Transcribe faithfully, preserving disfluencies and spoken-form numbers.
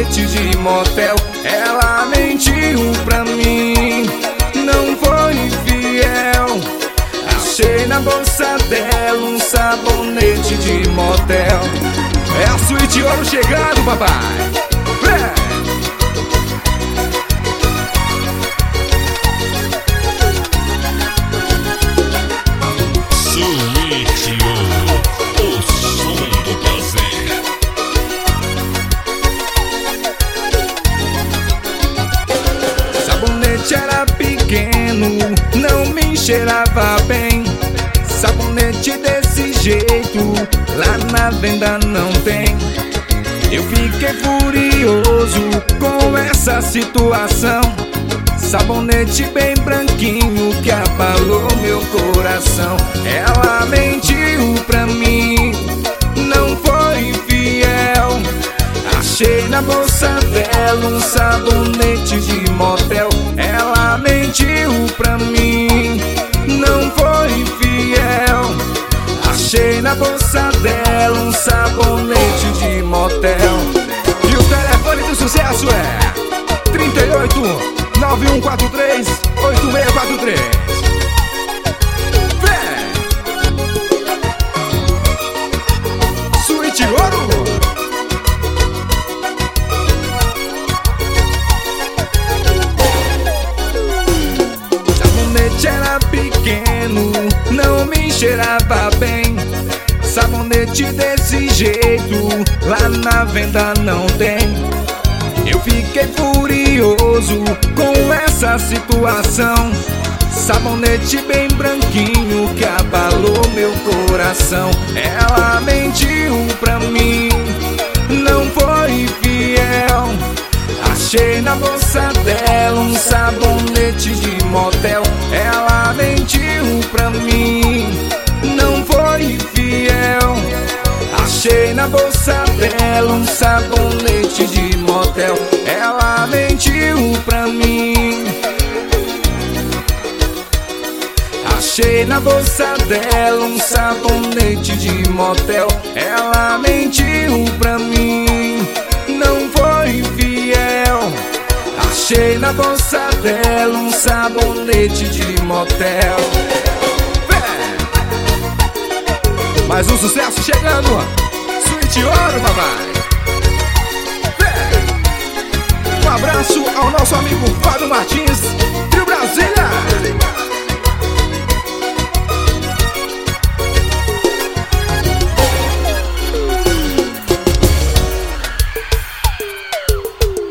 sabonete de motel. Ela mentiu pra mim, não foi fiel. Achei na bolsa dela um sabonete de motel. É a Suíte Ouro chegando, papai. É. Suíte Ouro, o som do prazer. Sabonete era pequeno, não me cheirava bem. Sabonete desse jeito, lá na venda não tem. Eu fiquei furioso com essa situação. Sabonete bem branquinho que abalou meu coração. Ela mentiu pra mim, não foi fiel. Achei na bolsa dela um sabonete de motel. Ela mentiu pra mim, não foi fiel. Achei na bolsa dela um sabonete de motel. E o telefone do sucesso é trinta e oito, nove um quatro três, oito seis quatro três. Vem! Suíte Ouro! Sabonete era pequeno, não me cheirava bem. Sabonete desse jeito, lá na venda não tem. Eu fiquei furioso com essa situação. Sabonete bem branquinho que abalou meu coração. Ela mentiu pra mim, não foi fiel. Achei na bolsa dela um sabonete de motel. Ela mentiu pra mim, não foi fiel. Achei na bolsa dela um sabonete de motel. Ela mentiu pra mim. Achei na bolsa dela um sabonete de motel. Ela mentiu pra mim, não foi fiel. Achei na bolsa dela um sabonete de motel. Mais um sucesso chegando, Suíte Ouro, papai. Um abraço ao nosso amigo Fábio Martins, Trio Brasília.